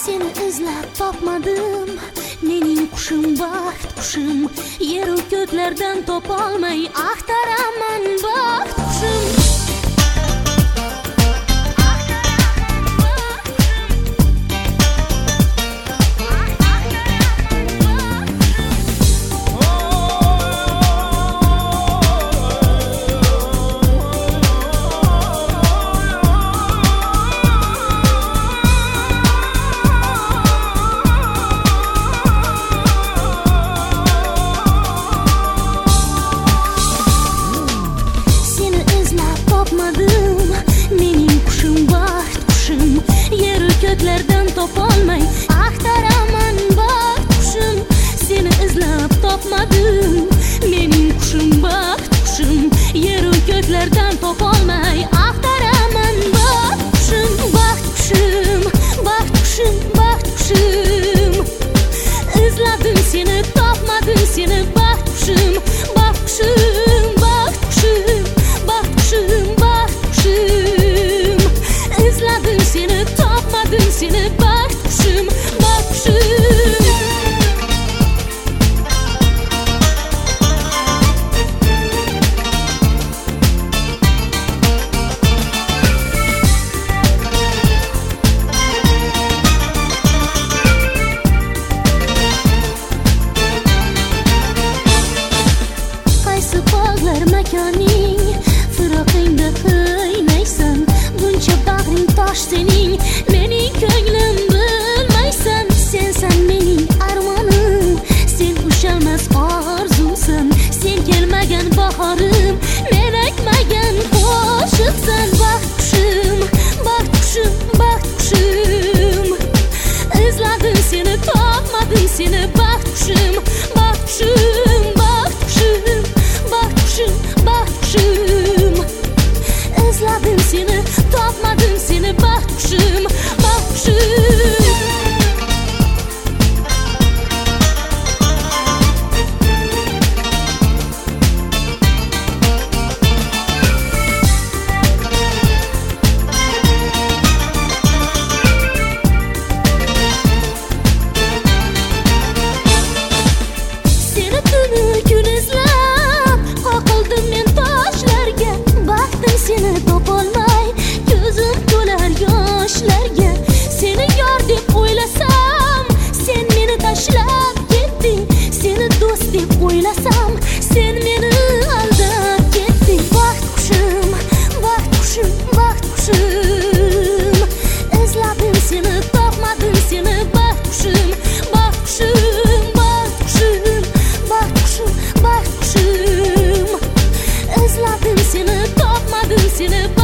Seni izlab topmadim, mening qushim baxt qushim, yer-u ko'klardan topolmay axtaraman baxt qushim. Mening qushim baxt qushim, yer-u ko'klardan topolmay axtaraman baxt qushim. Seni izlab topmadim, mening qushim baxt qushim, yer-u ko'klardan topolmay axtaraman baxt qushim. Baxt qushim, baxt qushim, baxt qushim, izladim seni topmadim seni baxt qushim, baxt qushim, baxt qushim, baxt qushim, baxt qushim, izladim seni topmadim seni baxt qushim, baxt qushim. Qaysi bog'lar makoning, firoqingda qiynaysan, buncha bag'ring tosh sening, mening ko'nglim bilmaysan. Sensan mening armonim, sen ushalmas orzumsan, sen kelmagan bahorim, men aytmagan qo'shiqsan. Baxt qushim, baxt qushim, baxt qushim, izladim seni topmadim seni baxt qushim, baxt qushim, baxt qushim, baxt qushim, baxt qushim, izladim seni topmadim seni baxt qushim, baxt qushim. Seni tuni kun izlab qoqildim men toshlarga, baxtim seni topolmay ko'zim to'lar yoshlarga. Seni yor deb o'ylasam, sen meni tashlab ketding, seni do'st deb o'ylasam, sen meni aldab ketding. Baxt qushim, baxt qushim, baxt qushim, izladim seni topmadim seni baxt qushim, baxt qushim, baxt qushim, baxt qushim, baxt qushim, izladim seni topmadim seni